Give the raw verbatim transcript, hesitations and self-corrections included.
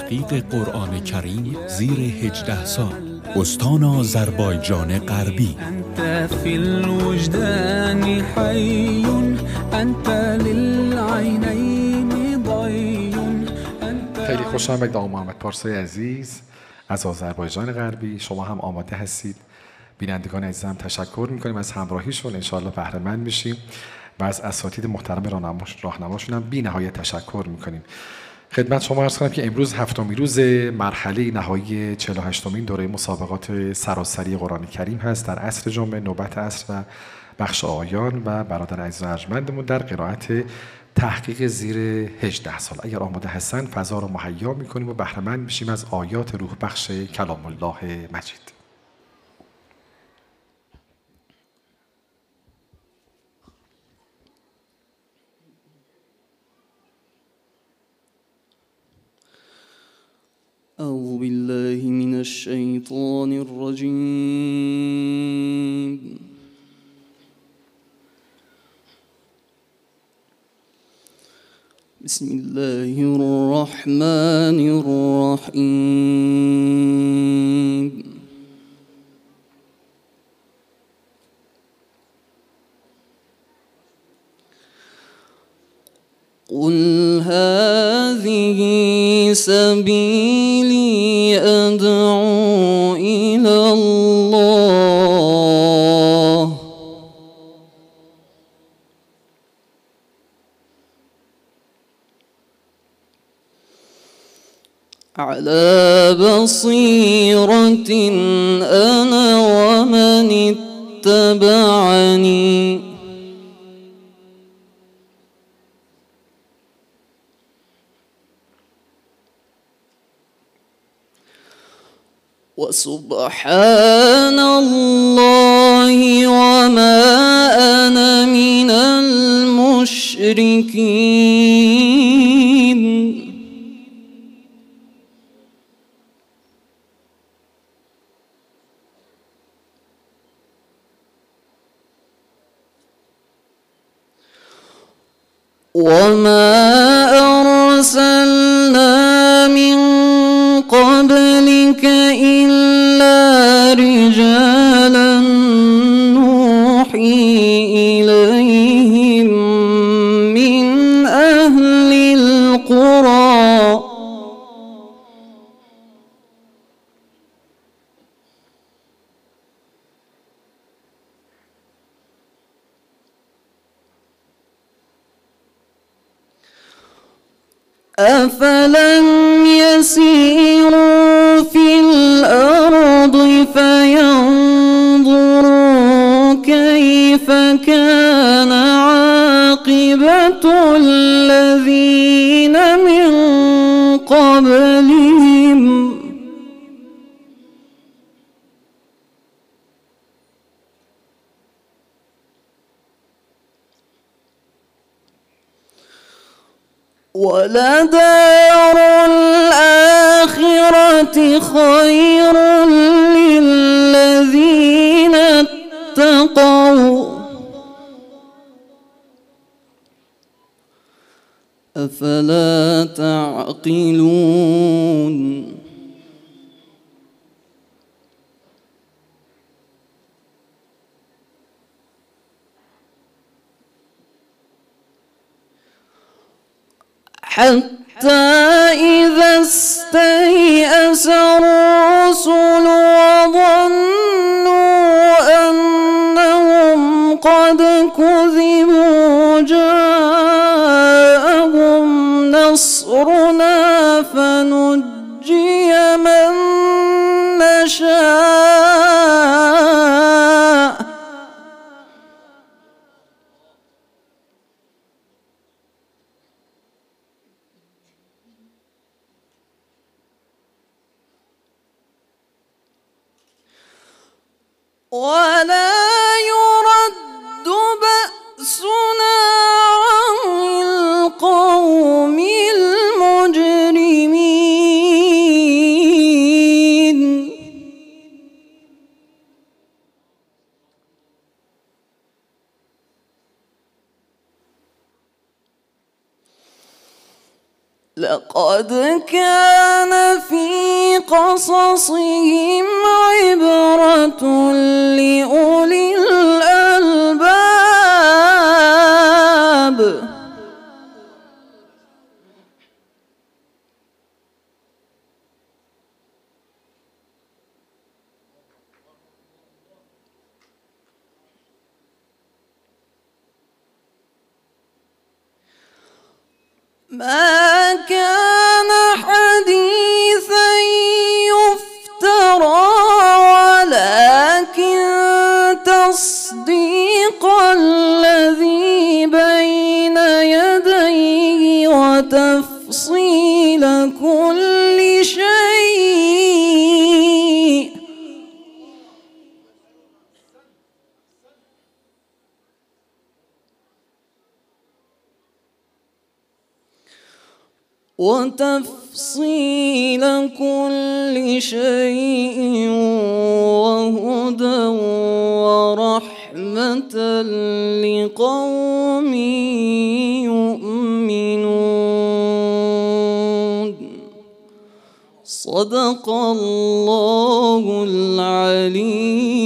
تحقیق قرآن کریم زیر هجده سال. استان آذربایجان غربی. انت فی الوجدان حی، انت للعینین ضی. خیلی خوش آمدید آقا محمد پارسای عزیز از آذربایجان غربی. شما هم آماده هستید؟ بینندگان عزیزم تشکر میکنیم از همراهیشون، انشاءالله بهره مند میشیم و از اساتید محترم راهنماشون هم بی نهایت تشکر میکنیم. خدمت شما عرض کنم که امروز هفتمین روز مرحله نهایی چهل و هشتمین دوره مسابقات سراسری قرآن کریم هست. در عصر جمعه نوبت عصر و بخش آیان و برادر عزیز و ارجمندمون در قرائت تحقیق زیر هجده سال. اگر آماده هستن فضا رو مهیا میکنیم و بهره مند میشیم از آیات روح بخش کلام الله مجید. أعوذ بالله من الشيطان الرجيم. بسم الله الرحمن الرحيم. قل هذه سبيلي أدعو إلى الله على بصيرة أنا ومن اتبعني وسبحان الله وما أنا من المشركين. وما أرسلنا من قبلك إلا رجالا نوحي إليهم من أهل القرى أفلم يسيروا في الأرض فينظروا كيف كان عاقبة الذين من قبلهم ولدار الآخرة خير للذين اتقوا أفلا تعقلون. حتى إذا استيأس الرسل وظنوا أنهم قد كذبوا جاءهم نصرنا فنجي من نشاء ولا يرد بأسنا عن القوم المجرمين. لقد كان قصصهم عبرة لأولي الألباب. ما كان حديثا يفترى ولكن تصديق الذي بين يديه وتفصيل كل شيء وتفصيل كل شيء وهدى ورحمة لقوم يؤمنون. صدق الله العلي